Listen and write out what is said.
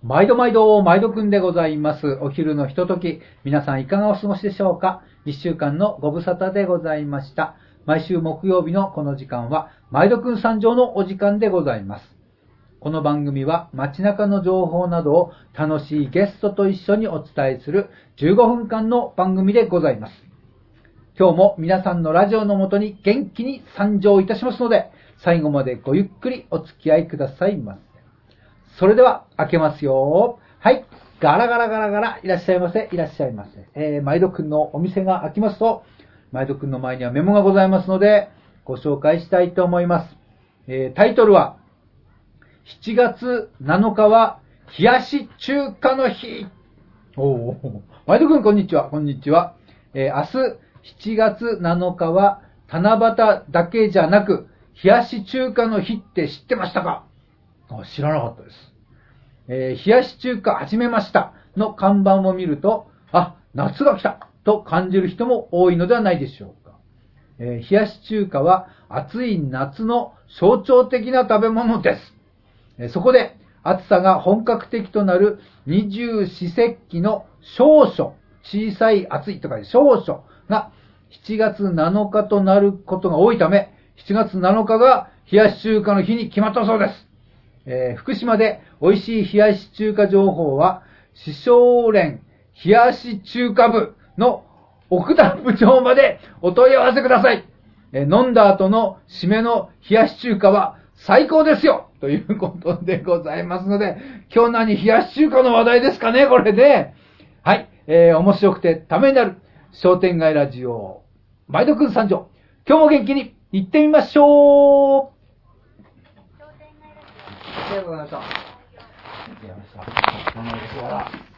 毎度毎度、毎度くんでございます。お昼のひととき、皆さんいかがお過ごしでしょうか。一週間のご無沙汰でございました。毎週木曜日のこの時間は、毎度くん参上のお時間でございます。この番組は街中の情報などを楽しいゲストと一緒にお伝えする15分間の番組でございます。今日も皆さんのラジオのもとに元気に参上いたしますので、最後までごゆっくりお付き合いくださいませ。それでは開けますよ。はい。ガラガラガラガラ、いらっしゃいませ、いらっしゃいませ。毎度くんのお店が開きますと、毎度くんの前にはメモがございますので、ご紹介したいと思います。タイトルは、7月7日は、冷やし中華の日。毎度くん、こんにちは、こんにちは。明日、7月7日は、七夕だけじゃなく、冷やし中華の日って知ってましたか？知らなかったです。冷やし中華始めましたの看板を見ると、夏が来たと感じる人も多いのではないでしょうか。冷やし中華は暑い夏の象徴的な食べ物です。そこで暑さが本格的となる二十四節気の小暑、小さい暑いとか小暑が7月7日となることが多いため、7月7日が冷やし中華の日に決まったそうです。福島で美味しい冷やし中華情報は、四川連冷やし中華部の奥田部長までお問い合わせください。飲んだ後の締めの冷やし中華は最高ですよということでございますので、今日何冷やし中華の話題ですかね、これで。はい、面白くてためになる商店街ラジオ、毎度くん参上。今日も元気に行ってみましょう。ありがとうございました。ありがとうございました。